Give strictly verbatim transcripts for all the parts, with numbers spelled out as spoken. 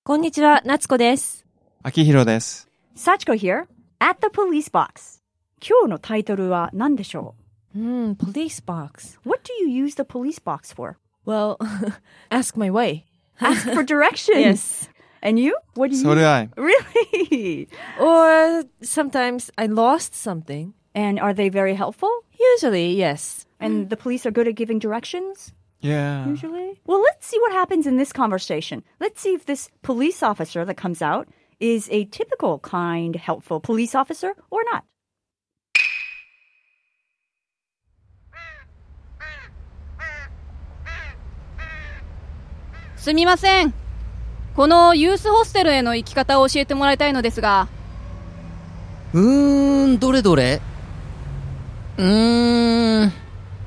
こんにちは、夏子です。 秋広です。 Sachiko here, at the police box. 今日のタイトルは何でしょううん、police box. What do you use the police box for? Well, ask my way. Ask for directions. Yes. And you? What do you So do I. Really? Or sometimes I lost something. And are they very helpful? Usually, yes. And the police are good at giving directions? Yeah. Usually? Well, let's see what happens in this conversation. Let's see if this police officer that comes out is a typical, kind, helpful police officer or not. すみません。このユースホステルへの行き方を教えてもらいたいのですが。 うーん、どれどれうーん。う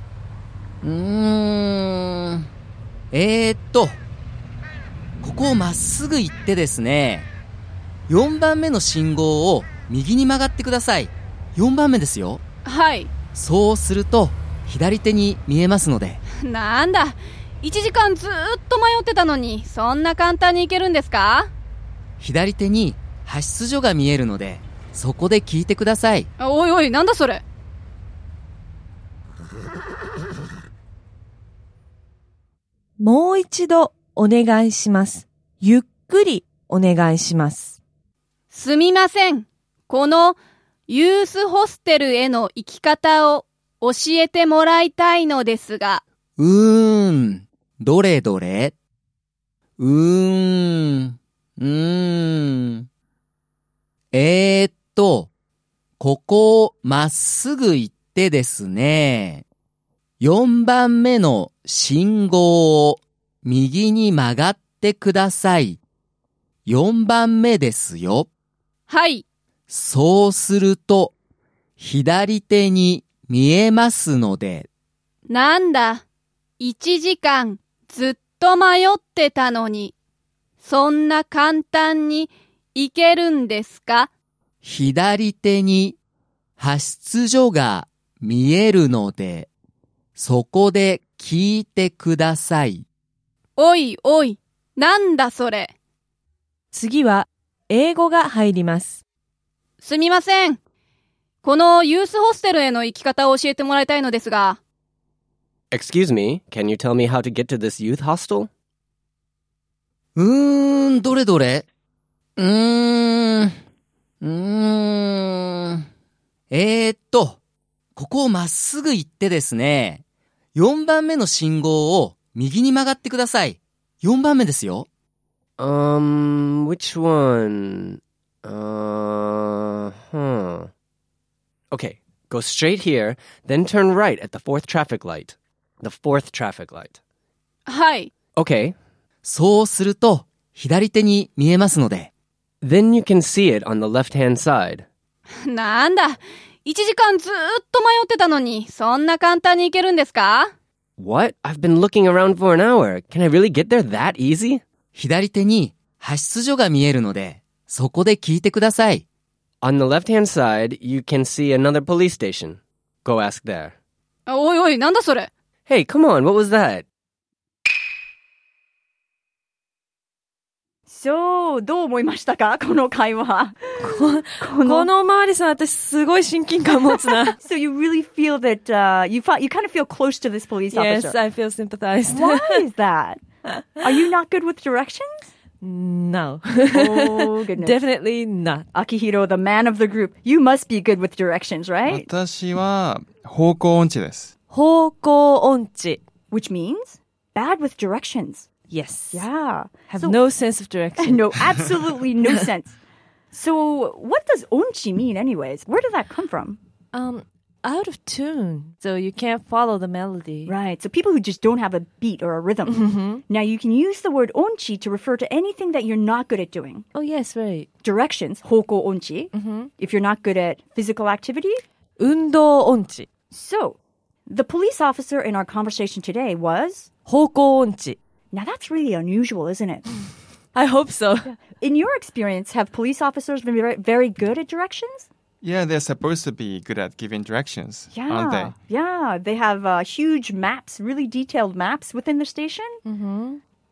ーん。えーっと、ここをまっすぐ行ってですね、よんばんめの信号を右に曲がってください。よんばんめですよ。 はい。 そうすると、左手に見えますので。 なんだ。いちじかんずーっと迷ってたのに、そんな簡単に行けるんですか？ 左手に派出所が見えるので、そこで聞いてください。 おいおい、なんだそれ。 もう一度お願いします。ゆっくりお願いします。 すみません。このユースホステルへの行き方を教えてもらいたいのですが。 うーん。どれどれうーん。うーん。えーっと、ここをまっすぐ行ってですね、よんばんめの信号を右に曲がってください。よんばんめですよ。 はい。 そうすると、左手に見えますので。 なんだ、いちじかんずっと迷ってたのに、そんな簡単に行けるんですか？ 左手に派出所が見えるので、そこで聞いてください。 おいおい、なんだそれ。 次は英語が入ります。 すみません。このユースホステルへの行き方を教えてもらいたいのですが。 Excuse me, can you tell me how to get to this youth hostel? うーん、どれどれうーん、うーん。えーっと、ここをまっすぐ行ってですね、よんばんめの信号を右に曲がってください。よんばんめですよ。 Um, which one? Uh, huh. Okay, go straight here, then turn right at the fourth traffic light. The fourth traffic light. はい。 Okay. そうすると、左手に見えますので。 Then you can see it on the left-hand side. なんだ、いちじかんずーっと迷ってたのに、そんな簡単に行けるんですか？ What? I've been looking around for an hour. Can I really get there that easy? 左手に派出所が見えるので、そこで聞いてください。 On the left-hand side, you can see another police station. Go ask there. おいおい、なんだそれ。 Hey, come on, what was that? そう、どう思いましたかこの会話。 この、この周りさん、私すごい親近感持つな。 So you really feel that, uh, you, you kind of feel close to this police officer? Yes, I feel sympathized. Why is that? Are you not good with directions? No. Oh, goodness. Definitely not. Akihiro, the man of the group, you must be good with directions, right? 私は方向音痴です。 方向音痴。 Which means bad with directions. Yes. Yeah. Have so, no sense of direction. No, absolutely no sense. So what does onchi mean anyways? Where did that come from? Um, out of tune. So you can't follow the melody. Right. So people who just don't have a beat or a rhythm. Mm-hmm. Now you can use the word onchi to refer to anything that you're not good at doing. Oh, yes, right. Directions, hoko onchi. Mm-hmm. If you're not good at physical activity. 運動音痴。 So, the police officer in our conversation today was? 方向音痴。 Now that's really unusual, isn't it? I hope so. In your experience, have police officers been very, very good at directions? Yeah, they're supposed to be good at giving directions, yeah, aren't they? Yeah, they have uh, huge maps, really detailed maps within the station. Mm-hmm.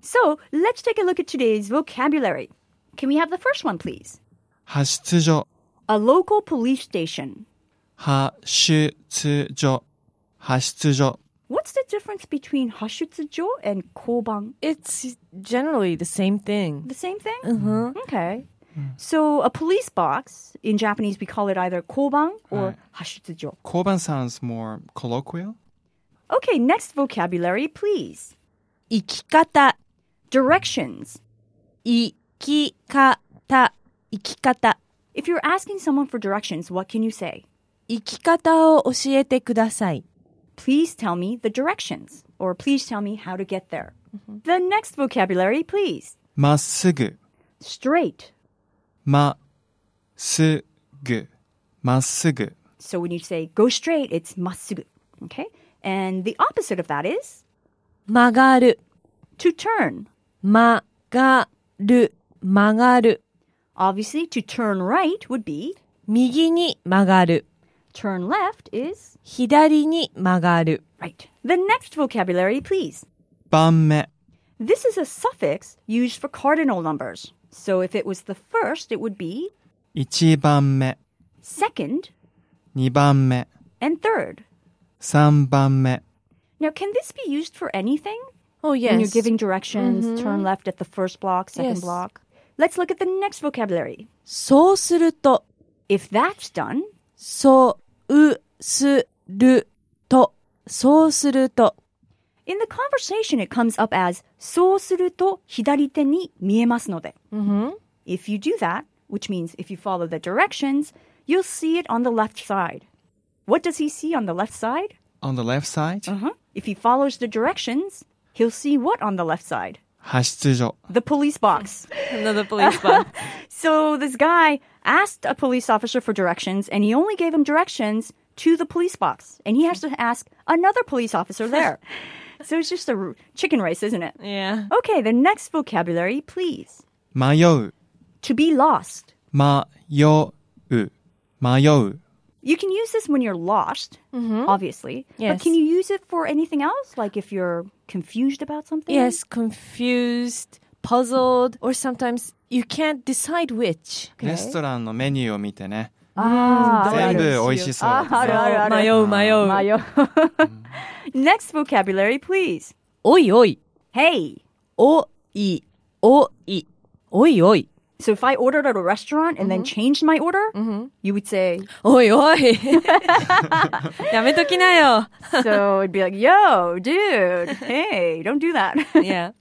So let's take a look at today's vocabulary. Can we have the first one, please? 派出所 A local police station. 派出所派出所 What's the difference between hashutsujo and koban? It's generally the same thing. The same thing? Uh-huh. Okay. So a police box, in Japanese we call it either koban or hashutsujo. Koban sounds more colloquial. Okay, next vocabulary, please. 生き方、 Directions. 生き方、生き方。 If you're asking someone for directions, what can you say? 生き方を教えてください。 Please tell me the directions. Or please tell me how to get there. The next vocabulary, please. まっすぐ Straight. まっすぐまっすぐ So when you say go straight, it's masugu. Okay? And the opposite of that is 曲がる、 to turn. 曲がる、曲がる。 Obviously, to turn right would be 右に曲がる、 turn left is 左に曲がる。 right. The next vocabulary, please. 番目 This is a suffix used for cardinal numbers. So if it was the first, it would be いちばんめ second にばんめ and third. さんばんめ Now, can this be used for anything? Oh, yes. When you're giving directions, turn left at the first block, second Yes. block. Let's look at the next vocabulary. そうすると、 If that's done, そうすると、そうすると。 in the conversation, it comes up as そうすると左手に見えますので. Mm-hmm. If you do that, which means if you follow the directions, you'll see it on the left side. What does he see on the left side? On the left side Uh-huh. If he follows the directions, he'll see what on the left side? 派出所 The police box. Another police box. So this guy asked a police officer for directions, and he only gave him directions to the police box. And he has to ask another police officer there. So it's just a r- chicken race, isn't it? Yeah. Okay, the next vocabulary, please. 迷う To be lost. 迷う迷う You can use this when you're lost, obviously. Yes. But can you use it for anything else? Like if you're confused about something? Yes, confused, puzzled, or sometimes you can't decide which. レストランのメニューを見てね Ah, 全部美味しそうだあるあるある。 迷う迷う。 迷う。Next vocabulary, please. おいおい。 Hey. おいおい。おいおい。 So if I ordered at a restaurant and then changed my order, you would say, おいおい。やめときなよ。 so it'd be like, yo, dude, hey, don't do that. Yeah.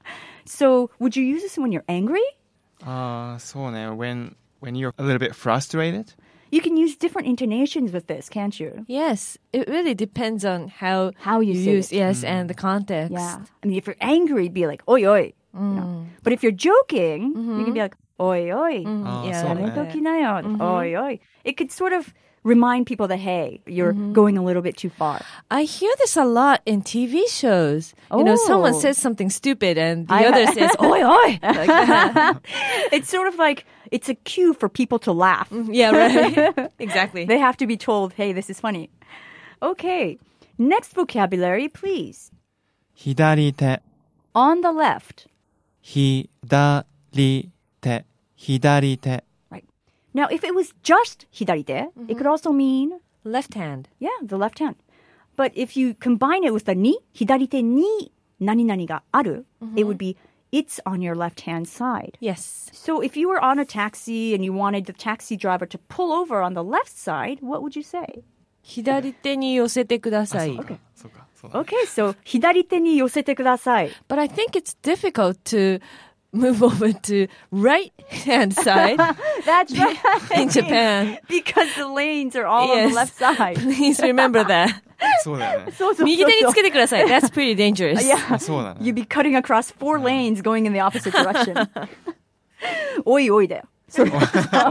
So would you use this when you're angry? ああそうね when, when you're a little bit frustrated You can use different intonations with this, can't you? Yes, it really depends on how How you say use it. yes and the context. Yeah. I mean, if you're angry, it'd be like, oi, oi. You know? But if you're joking, you can be like, oi, oi. ああ Yeah. そうね Yametokinayo. Oi, oi. It could sort of remind people that, hey, you're going a little bit too far. I hear this a lot in T V shows. You know, someone Oh. says something stupid and the I- other says, oi, oi. Like that. It's sort of like, it's a cue for people to laugh. Yeah, right. Exactly. They have to be told, hey, this is funny. Okay. Next vocabulary, please. 左手 On the left. 左手左手 Right. Now, if it was just hidarite, it could also mean, Left hand. yeah, the left hand. But if you combine it with the ni, hidarite ni nani nani ga aru, it would be, it's on your left hand side. Yes. So if you were on a taxi and you wanted the taxi driver to pull over on the left side, what would you say? 左手に寄せてください。 そうかそうかそうだ Okay, so 左手に寄せてください. But I think it's difficult to move over to right hand side That's right. in Japan. Because the lanes are all on Yes. the left side. Please remember that. そうだよねそうそうそう右手につけてください。That's pretty dangerous. Yeah. あそうだね You'd be cutting across four lanes going in the opposite direction. おいおいだよ. So おいおい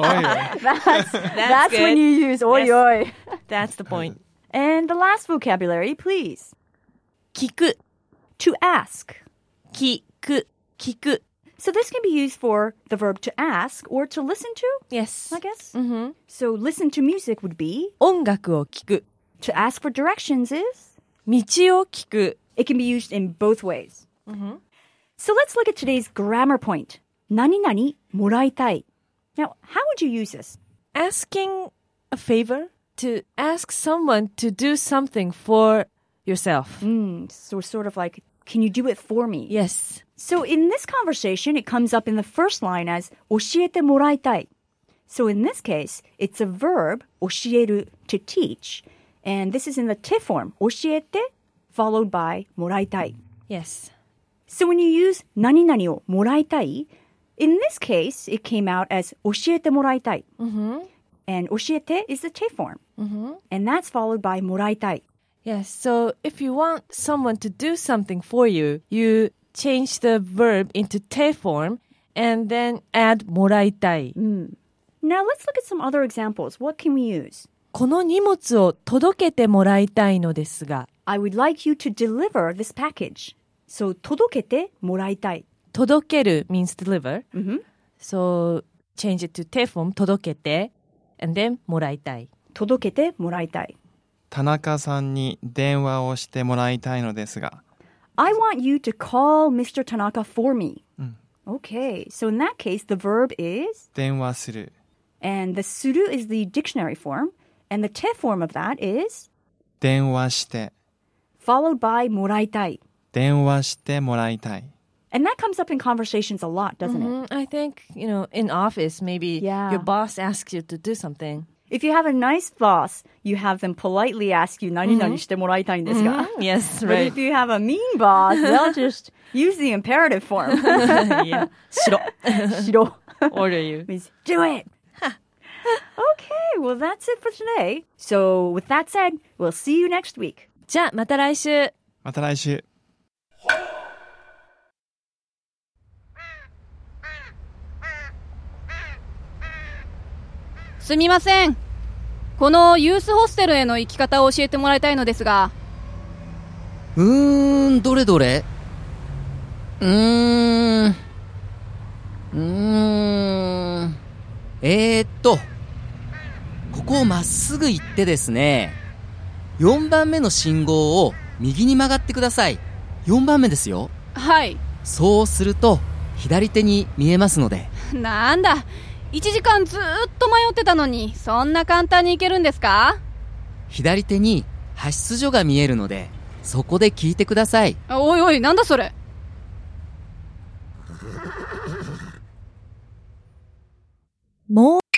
that's, that's when good. you use おい Yes. おい. That's the point. And the last vocabulary, please. 聞く、 To ask. 聞く、聞く。 So this can be used for the verb to ask or to listen to, Yes. I guess. Mm-hmm. So listen to music would be. 音楽を聞く。 To ask for directions is. 道を聞く。 It can be used in both ways. So let's look at today's grammar point. 何々もらいたい. Now, how would you use this? Asking a favor? To ask someone to do something for yourself. Mm, so sort of like, can you do it for me? Yes. So in this conversation, it comes up in the first line as 教えてもらいたい. So in this case, it's a verb, 教える, to teach. And this is in the te form, 教えて, followed by もらいたい. Yes. So when you use 何々をもらいたい, in this case, it came out as 教えてもらいたい. Mm-hmm. And 教えて is the te form. Mm-hmm. And that's followed by もらいたい. Yes. So if you want someone to do something for you, you change the verb into te form and then add もらいたい. Mm. Now let's look at some other examples. What can we use? この荷物を届けてもらいたいのですが. I would like you to deliver this package. So 届けてもらいたい. 届ける means deliver. Mm-hmm. So change it to te form, 届けて, and then もらいたい. 届けてもらいたい. 田中さんに電話をしてもらいたいのですが。 I want you to call Mister Tanaka for me. うん。 Okay, so in that case, the verb is, 電話する。 and the suru is the dictionary form, and the te form of that is, 電話して。 followed by もらいたい. 電話してもらいたい。 And that comes up in conversations a lot, doesn't Mhm. I think, you know, in office, maybe Yeah. your boss asks you to do something. it? If you have a nice boss, you have them politely ask you 何々してもらいたいんですか? Yes, But right. if you have a mean boss, they'll just use the imperative form. yeah. しろ. しろ Order you. means do it. Okay, well that's it for today. So with that said, we'll see you next week. じゃあ、また来週。 また来週。 すみません。このユースホステルへの行き方を教えてもらいたいのですが。 うーん、どれどれうーん。うーん。えーっと、ここをまっすぐ行ってですね、よんばんめの信号を右に曲がってください。よんばんめですよ。 はい。 そうすると、左手に見えますので。 なんだ。いちじかんずーっと迷ってたのに、そんな簡単に行けるんですか？ 左手に派出所が見えるので、そこで聞いてください。 おいおい、なんだそれ。 もう